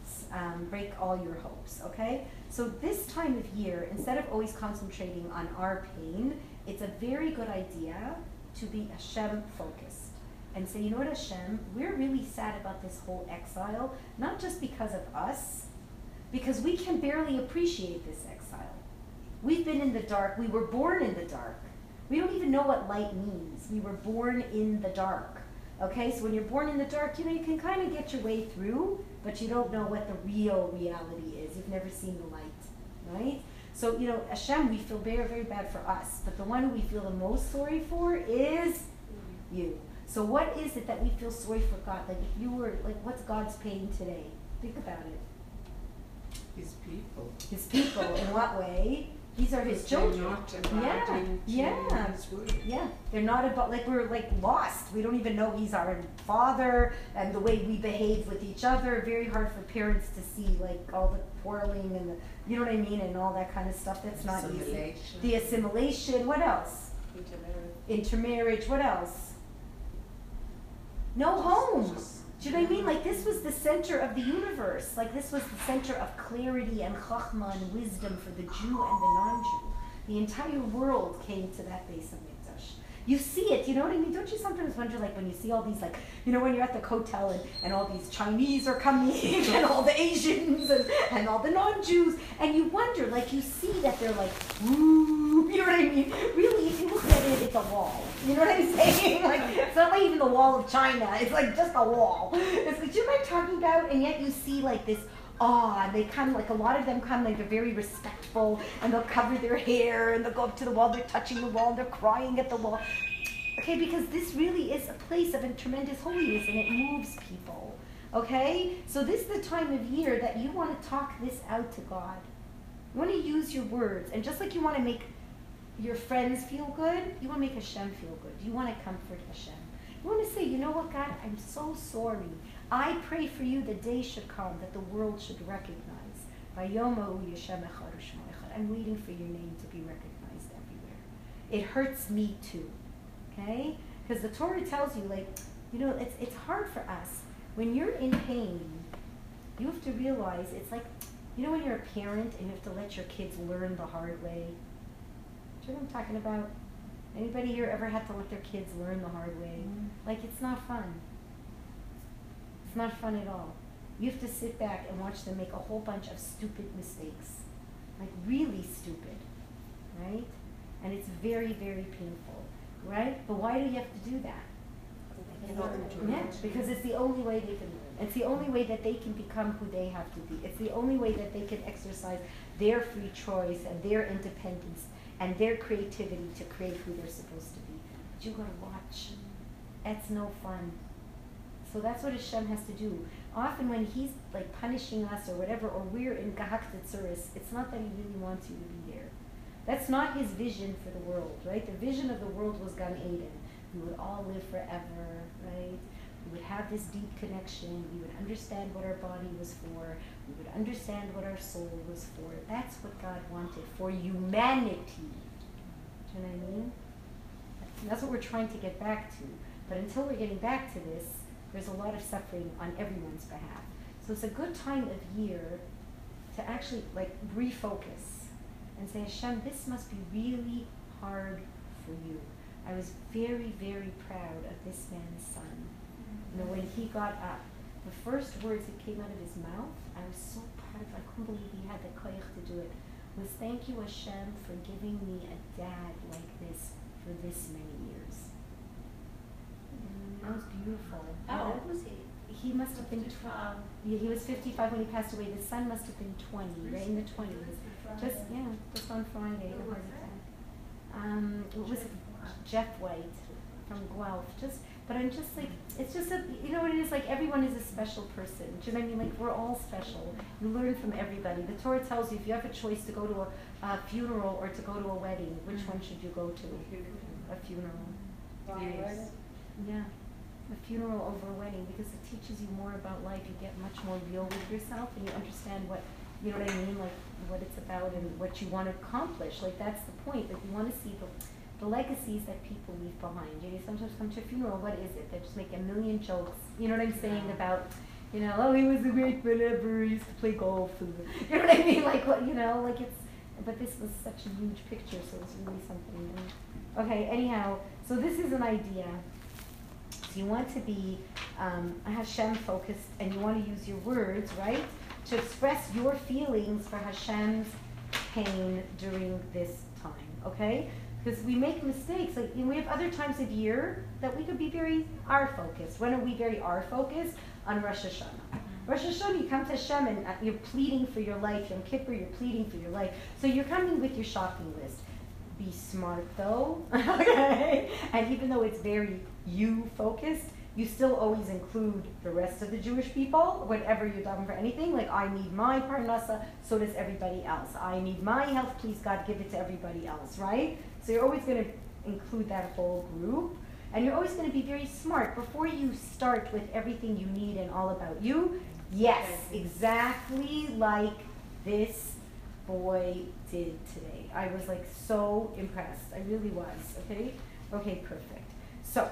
um, break all your hopes, okay? So this time of year, instead of always concentrating on our pain, it's a very good idea to be Hashem focused. And say, you know what, Hashem, we're really sad about this whole exile, not just because of us, because we can barely appreciate this exile. We've been in the dark. We were born in the dark. We don't even know what light means. We were born in the dark. Okay, so when you're born in the dark, you know, you can kind of get your way through, but you don't know what the real reality is. You've never seen the light, right? So, you know, Hashem, we feel very, very bad for us, but the one we feel the most sorry for is you. So what is it that we feel sorry for God? Like if you were, like what's God's pain today? Think about it. His people. His people, in what way? These are his children. They're not Yeah, abiding to yeah, his word. yeah. They're not about, like we're like lost. We don't even know he's our father, and the way we behave with each other. Very hard for parents to see like all the quarreling and the, you know what I mean, and all that kind of stuff. That's not easy. Assimilation. The assimilation. What else? Intermarriage. Intermarriage. What else? No home. Just- Do you know what I mean? Like this was the center of the universe. Like this was the center of clarity and chachma and wisdom for the Jew and the non-Jew. The entire world came to that base of Mikdash. You see it, you know what I mean? Don't you sometimes wonder, like when you see all these, like, you know, when you're at the Kotel and, and all these Chinese are coming and all the Asians and, and all the non-Jews, and you wonder, like you see that they're like, ooh, you know what I mean? Really, if you look at it, it's a wall. You know what I'm saying? Like, it's not like even the wall of China. It's like just a wall. It's like, do you know what I'm talking about? And yet you see like this awe, and they kind of like, a lot of them come like they're very respectful, and they'll cover their hair, and they'll go up to the wall, they're touching the wall, and they're crying at the wall. Okay, because this really is a place of a tremendous holiness and it moves people. Okay? So this is the time of year that you want to talk this out to God. You want to use your words. And just like you want to make your friends feel good, you want to make Hashem feel good. You want to comfort Hashem. You want to say, you know what, God, I'm so sorry. I pray for you the day should come that the world should recognize. I'm waiting for your name to be recognized everywhere. It hurts me too. Okay? Because the Torah tells you, like, you know, it's it's hard for us. When you're in pain, you have to realize it's like, you know when you're a parent and you have to let your kids learn the hard way? Do you know what I'm talking about? Anybody here ever had to let their kids learn the hard way? Mm. Like, it's not fun. It's not fun at all. You have to sit back and watch them make a whole bunch of stupid mistakes. Like, really stupid, right? And it's very, very painful, right? But why do you have to do that? Yeah, because it's the only way they can learn. It's the only way that they can become who they have to be. It's the only way that they can exercise their free choice and their independence and their creativity to create who they're supposed to be. But you gotta watch. That's no fun. So that's what Hashem has to do. Often when he's like punishing us or whatever, or we're in Gahak Tetzuris, it's not that he really wants you to be there. That's not his vision for the world, right? The vision of the world was Gan Eden. We would all live forever, right? We would have this deep connection. We would understand what our body was for. We would understand what our soul was for. That's what God wanted for humanity. Do you know what I mean? That's what we're trying to get back to. But until we're getting back to this, there's a lot of suffering on everyone's behalf. So it's a good time of year to actually like refocus and say, Hashem, this must be really hard for you. I was very, very proud of this man's son. You know, when he got up, the first words that came out of his mouth, I was so proud of. I couldn't believe he had the koyach to do it. Was thank you, Hashem, for giving me a dad like this for this many years. Mm, that was beautiful. How old was he? He must have been twelve. Yeah, he was fifty-five when he passed away. The son must have been twenty, right in the twenties. Just yeah, just on Friday, a heart attack. Um, what was it? Jeff White from Guelph. Just, but I'm just like, it's just a, you know what it is, like everyone is a special person. Do you know what I mean? Like we're all special. You learn from everybody. The Torah tells you if you have a choice to go to a, a funeral or to go to a wedding, which one should you go to? A funeral. Yes. Yeah. A funeral over a wedding, because it teaches you more about life. You get much more real with yourself and you understand what, you know what I mean? Like what it's about and what you want to accomplish. Like that's the point. Like you want to see the the legacies that people leave behind. You know, sometimes come to a funeral, what is it? They just make a million jokes. You know what I'm saying about, you know, oh, he was a great whatever, he used to play golf. And, you know what I mean? Like, what, you know, like it's, but this was such a huge picture, so it's really something. And, okay, anyhow, so this is an idea. So you want to be um, Hashem focused, and you want to use your words, right, to express your feelings for Hashem's pain during this time, okay? Because we make mistakes. Like, you know, we have other times of year that we could be very R-focused. When are we very R-focused? On Rosh Hashanah. Rosh Hashanah, you come to Hashem and uh, you're pleading for your life. Yom Kippur, you're pleading for your life. So you're coming with your shopping list. Be smart, though. Okay? And even though it's very you-focused, you still always include the rest of the Jewish people, whenever you're done for anything. Like, I need my parnasa, so does everybody else. I need my health, please God, give it to everybody else, right? So you're always going to include that whole group. And you're always going to be very smart. Before you start with everything you need and all about you, yes, exactly like this boy did today. I was like so impressed. I really was, okay? Okay, perfect. So,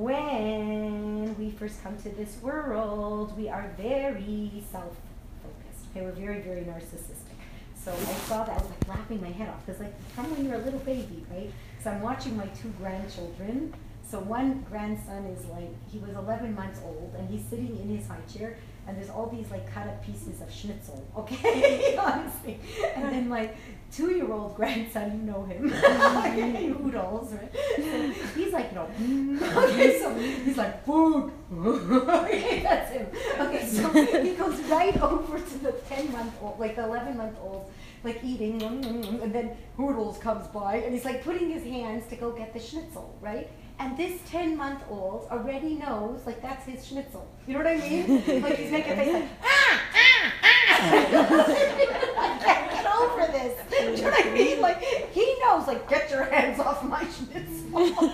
when we first come to this world, we are very self-focused. Okay, we're very, very narcissistic. So I saw that, I was like laughing my head off, because like from when you're a little baby, right? So I'm watching my two grandchildren. So one grandson is like, he was eleven months old, and he's sitting in his high chair, and there's all these like cut up pieces of schnitzel, okay, honestly. And then like two-year-old grandson, you know him, okay, Hoodles, right? So he's like, you know, mm. Okay, so he's like, food, okay, that's him. Okay, so he goes right over to the ten-month-old, like the eleven-month-old, like eating, and then Hoodles comes by, and he's like putting his hands to go get the schnitzel, right? And this ten month old already knows, like, that's his schnitzel. You know what I mean? Like, he's making a face like, ah, ah, ah. I can't get over this. Do you know what I mean? Like, he knows, like, get your hands off my schnitzel.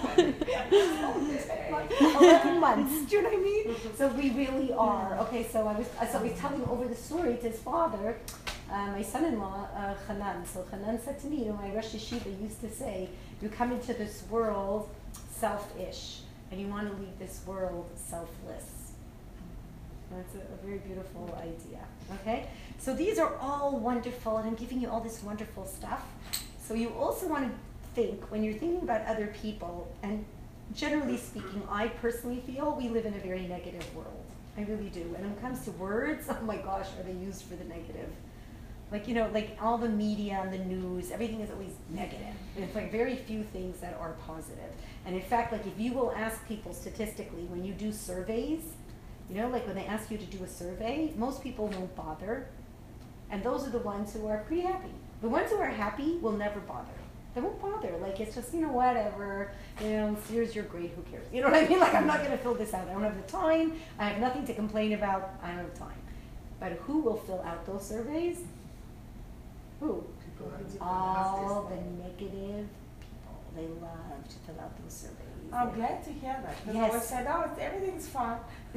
eleven months. Do you know what I mean? So we really are. Okay, so I was, so I was telling over the story to his father, uh, my son-in-law, uh, Hanan. So Hanan said to me, you know, my Rosh Yeshiva used to say, you come into this world selfish, and you want to leave this world selfless. That's a, a very beautiful idea. Okay? So these are all wonderful, and I'm giving you all this wonderful stuff. So you also want to think, when you're thinking about other people, and generally speaking, I personally feel we live in a very negative world. I really do. And when it comes to words, oh my gosh, are they used for the negative? Like, you know, like all the media and the news, everything is always negative. And it's like very few things that are positive. And in fact, like if you will ask people statistically, when you do surveys, you know, like when they ask you to do a survey, most people won't bother. And those are the ones who are pretty happy. The ones who are happy will never bother. They won't bother. Like, it's just, you know, whatever. You know, here's your grade, who cares? You know what I mean? Like, I'm not going to fill this out. I don't have the time. I have nothing to complain about. I don't have time. But who will fill out those surveys? Who? All the negative people. They love to fill out those surveys. I'm glad to hear that. Because Yes. I always said, oh, it's- everything's fine.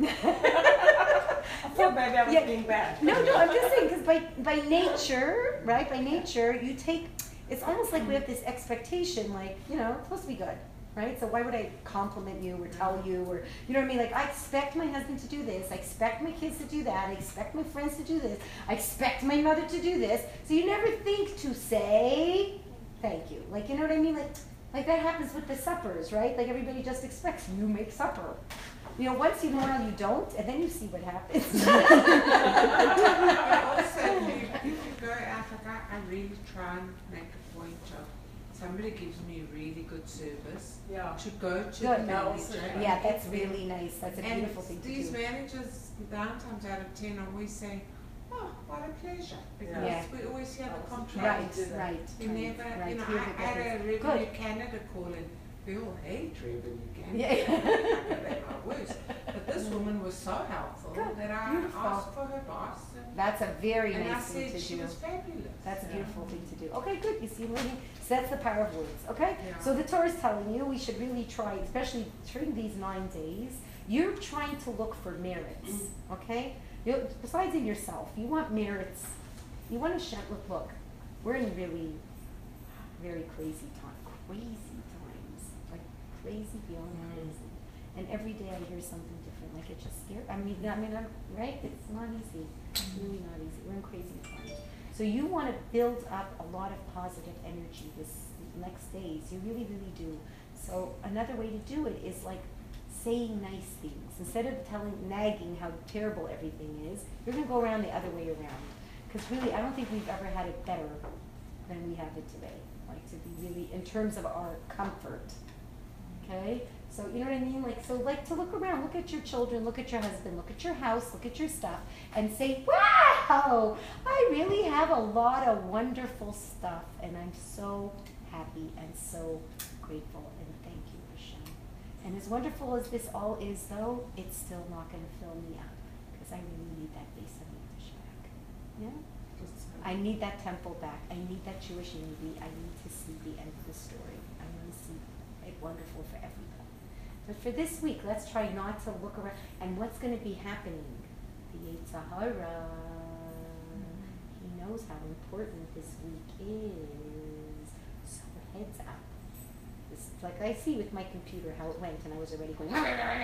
I thought maybe I was Yeah. being bad. No, no, I'm just saying, because by, by nature, right, by nature, you take, it's almost like we have this expectation, like, you know, it's supposed to be good, right? So why would I compliment you or tell you, or, you know what I mean? Like, I expect my husband to do this, I expect my kids to do that, I expect my friends to do this, I expect my mother to do this, so you never think to say thank you. Like, you know what I mean? Like, like that happens with the suppers, right? Like, everybody just expects you make supper. You know, once you know how you don't, and then you see what happens. Also, if you, if you go out, like I, I really try and make a point of somebody gives me really good service Yeah. to go to Good. the manager. Yeah, that's really nice. That's a And beautiful thing to these do. managers, nine times out of ten, always say, "Oh, what a pleasure," because Yeah. we always hear the Right, complaints. right, We right, never, right. you know, Hear I, the I had a benefits. Revenue Good. Canada call and we all hate Revenue Canada. Yeah. They are worse. But this woman was so helpful Good. that I Beautiful. asked for her boss. And, That's a very and I nice thing said to she do. was fabulous. That's a Yeah. beautiful thing to do. Okay, good. You see, learning. So that's the power of words. Okay. Yeah. So the Torah is telling you we should really try, especially during these nine days. You're trying to look for merits. Okay. You, besides in yourself, you want merits. You want to shout, look, look. We're in really, very crazy time. Crazy times. Like crazy beyond Mm. crazy. And every day I hear something different. Like it just scares. I mean, I mean, I'm right. It's not easy. It's really not easy. We're in crazy times. So you want to build up a lot of positive energy this next days. You really, really do. So another way to do it is like saying nice things. Instead of telling, nagging how terrible everything is, you're going to go around the other way around. Because really, I don't think we've ever had it better than we have it today. Like to be really, in terms of our comfort. Okay? So you know what I mean? Like, so like to look around, look at your children, look at your husband, look at your house, look at your stuff, and say, wow, I really have a lot of wonderful stuff, and I'm so happy and so grateful, and thank you, Hashem. And as wonderful as this all is, though, it's still not going to fill me up, because I really need that base of English back. Yeah? I need that temple back. I need that Jewish unity. I need to see the end of the story. I want to see it wonderful for everybody. But for this week, let's try not to look around. And what's going to be happening? The Yetzer Hara. He knows how important this week is. So heads up. This, like I see with my computer how it went, and I was already going.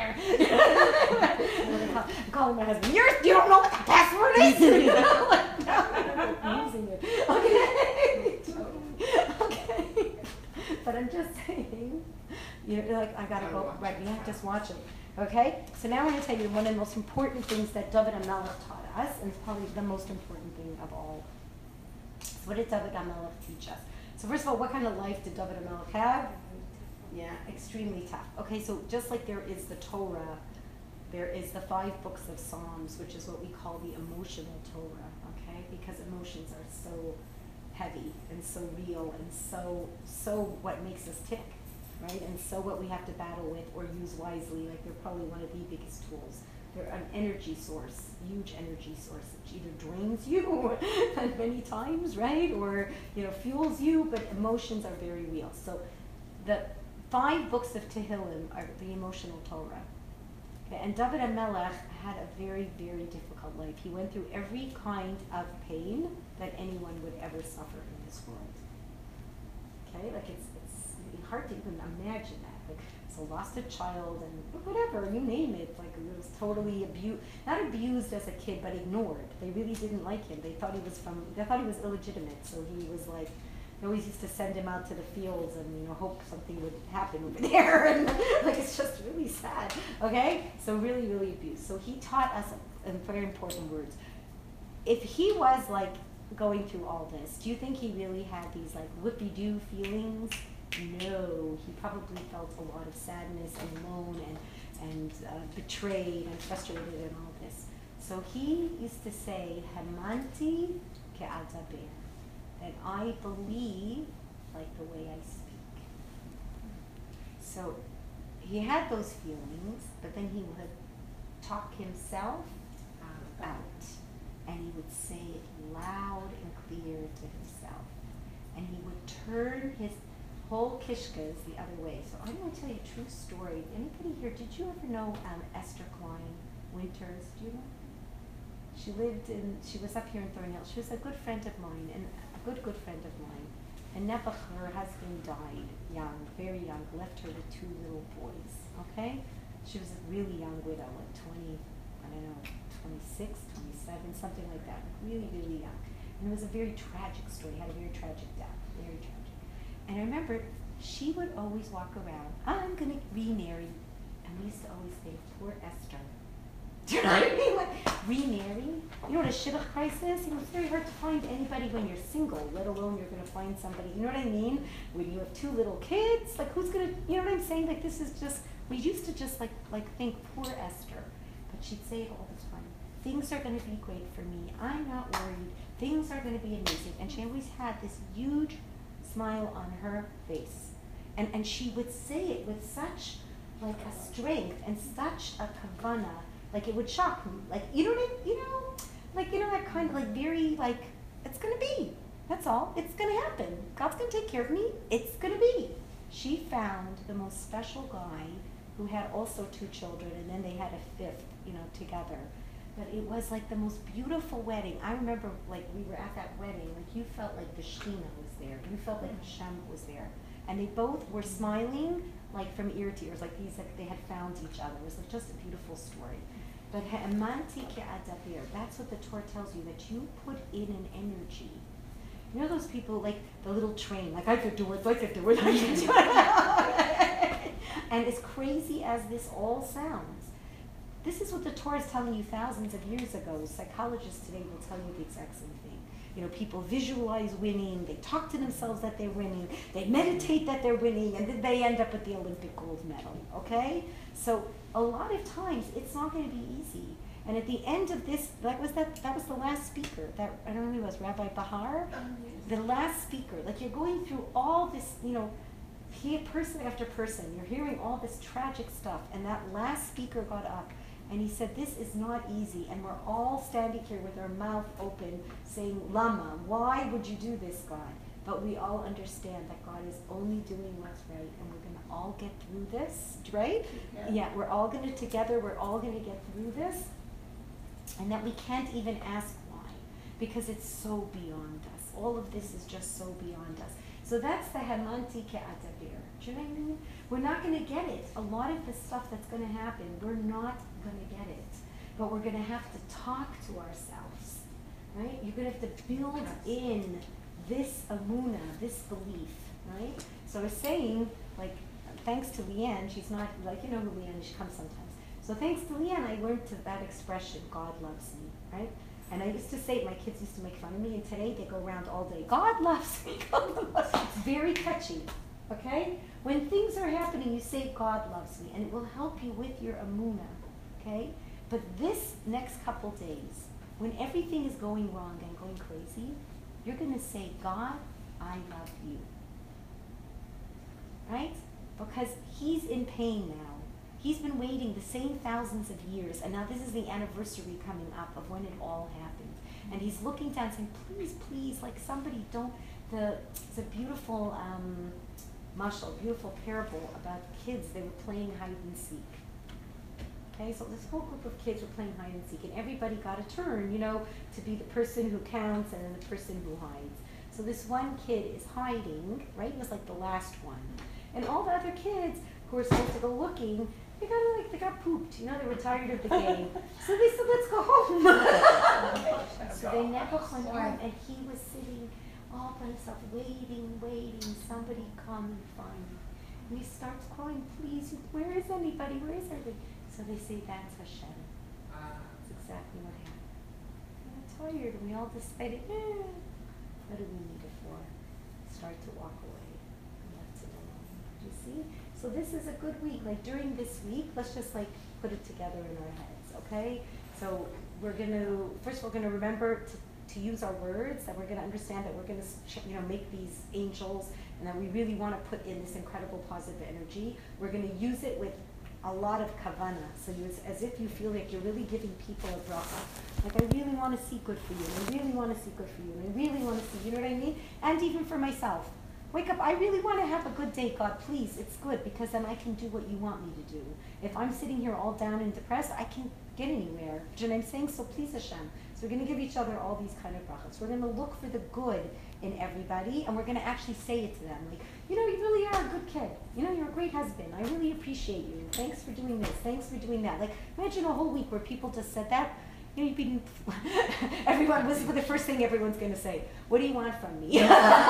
I'm calling my husband. You're, you don't know what the password is. You know? Like, no, I'm using it. Okay. Okay. But I'm just saying. You're like, I gotta go, right, yeah, just watch it. Okay? So now I'm gonna tell you one of the most important things that David HaMelech taught us, and it's probably the most important thing of all. So what did David HaMelech teach us? So first of all, what kind of life did David HaMelech have? Yeah, extremely tough. Okay, so just like there is the Torah, there is the five books of Psalms, which is what we call the emotional Torah, okay? Because emotions are so heavy and so real and so, so what makes us tick. right? And so what we have to battle with or use wisely, like they're probably one of the biggest tools. They're an energy source, huge energy source, which either drains you many times, right? Or, you know, fuels you, but emotions are very real. So the five books of Tehillim are the emotional Torah. Okay? And David HaMelech had a very, very difficult life. He went through every kind of pain that anyone would ever suffer in this world. Okay? Like it's, it's hard to even imagine that. Like, so lost a child and whatever, you name it. Like it was totally abused, not abused as a kid, but ignored. They really didn't like him. They thought he was from, they thought he was illegitimate. So he was like, they always used to send him out to the fields and, you know, hope something would happen over there. And like, it's just really sad. Okay? So really, really abused. So he taught us a, a very important words. If he was like going through all this, do you think he really had these like whoopie-doo feelings? No, he probably felt a lot of sadness and alone and, and uh, betrayed and frustrated and all this. So he used to say, Hamanti ke'adaber, that I believe like the way I speak. So he had those feelings, but then he would talk himself out, and he would say it loud and clear to himself. And he would turn his whole kishkas the other way. So I'm going to tell you a true story. Anybody here, did you ever know um, Esther Klein Winters? Do you know? She lived in, she was up here in Thornhill. She was a good friend of mine, and a good, good friend of mine. And Nebuch, her husband, died young, very young, left her with two little boys, okay? She was a really young widow, like twenty, I don't know, twenty-six, twenty-seven, something like that, really, really young. And it was a very tragic story, had a very tragic death, very tragic. And I remember she would always walk around, I'm going to remarry. And we used to always think, poor Esther. Do you know what I mean? Like, remarry? You know what a shidduch crisis? You know, it's very hard to find anybody when you're single, let alone you're going to find somebody. You know what I mean? When you have two little kids, like who's going to, you know what I'm saying? Like this is just, we used to just like, like think, poor Esther. But she'd say it all the time. Things are going to be great for me. I'm not worried. Things are going to be amazing. And she always had this huge smile on her face. And and she would say it with such like a strength and such a kavana, like it would shock me. Like, you know what I, you know, like, you know, that kind of like very like, it's gonna be, that's all, it's gonna happen. God's gonna take care of me, it's gonna be. She found the most special guy who had also two children, and then they had a fifth, you know, together. But it was like the most beautiful wedding. I remember like we were at that wedding, like you felt like the Shekhinah was there. You felt like Hashem was there. And they both were smiling like from ear to ears, like these, like they had found each other. It was like just a beautiful story. But Ha'amanti ke'adaber, that's what the Torah tells you, that you put in an energy. You know those people, like the little train, like I could do it, I could do it, I could do it. And as crazy as this all sounds, this is what the Torah is telling you thousands of years ago. Psychologists today will tell you the exact same thing. You know, people visualize winning, they talk to themselves that they're winning, they meditate that they're winning, and then they end up with the Olympic gold medal, okay? So a lot of times it's not going to be easy. And at the end of this, that was that that was the last speaker, that I don't know who it was, Rabbi Bahar? Um, yes. The last speaker. Like you're going through all this, you know, person after person, you're hearing all this tragic stuff, and that last speaker got up and he said, this is not easy, and we're all standing here with our mouth open saying, Lama, why would you do this, God? But we all understand that God is only doing what's right, and we're going to all get through this, right? Yeah, yeah we're all going to, together, we're all going to get through this, and that we can't even ask why, because it's so beyond us. All of this is just so beyond us. So that's the Hamanti ke'adaber. Do you know what I mean? We're not going to get it. A lot of the stuff that's going to happen, we're not going to get it. But we're going to have to talk to ourselves, right? You're going to have to build in this amuna, this belief, right? So I was saying, like, thanks to Leanne, she's not, like, you know who Leanne is, she comes sometimes. So thanks to Leanne, I learned to that expression, God loves me, right? And I used to say it, my kids used to make fun of me, and today they go around all day, God loves me, God loves me. It's very catchy, okay? When things are happening, you say, God loves me, and it will help you with your amuna, okay? But this next couple days, when everything is going wrong and going crazy, you're going to say, God, I love you, right? because he's in pain now. He's been waiting the same thousands of years, and now this is the anniversary coming up of when it all happened. And he's looking down saying, please, please, like somebody don't, the, it's a beautiful um, mashal, beautiful parable about kids, they were playing hide and seek. Okay, so this whole group of kids were playing hide and seek, and everybody got a turn, you know, to be the person who counts and then the person who hides. So this one kid is hiding, right? He was like the last one. And all the other kids who were supposed to go looking, they got like they got pooped, you know, they were tired of the game. So they said, let's go home. So they never went home, and he was sitting all by himself, waiting, waiting, somebody come and find me. And he starts crying, please, where is anybody? Where is everybody? So they say, that's Hashem. That's exactly what happened. We got tired, and we all decided, eh, what do we need it for? Start to walk away. We left it alone. Do you see? So this is a good week. Like during this week, let's just like put it together in our heads, okay? So we're gonna, first we're gonna remember to, to use our words, that we're gonna understand that we're gonna, you know, make these angels, and that we really wanna put in this incredible positive energy. We're gonna use it with a lot of kavana, so you, it's as if you feel like you're really giving people a bracha. Like, I really want to see good for you, and I really want to see good for you, and I really want to see, you know what I mean? And even for myself. Wake up, I really want to have a good day, God, please, it's good, because then I can do what you want me to do. If I'm sitting here all down and depressed, I can't get anywhere. Do you know what I'm saying? So please, Hashem. So we're going to give each other all these kind of brachas. We're going to look for the good in everybody, and we're going to actually say it to them. Like, you know, you really are a good kid. You know, you're a great husband. I really appreciate you. Thanks for doing this. Thanks for doing that. Like, imagine a whole week where people just said that. You know, you've been, everyone, this is the first thing everyone's going to say. What do you want from me?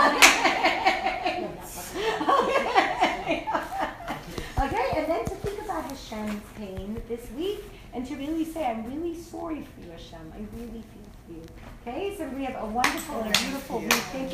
Okay, and then to think about Hashem's pain this week, and to really say, I'm really sorry for you, Hashem. I really feel for you. Okay, so we have a wonderful and a beautiful week. Thank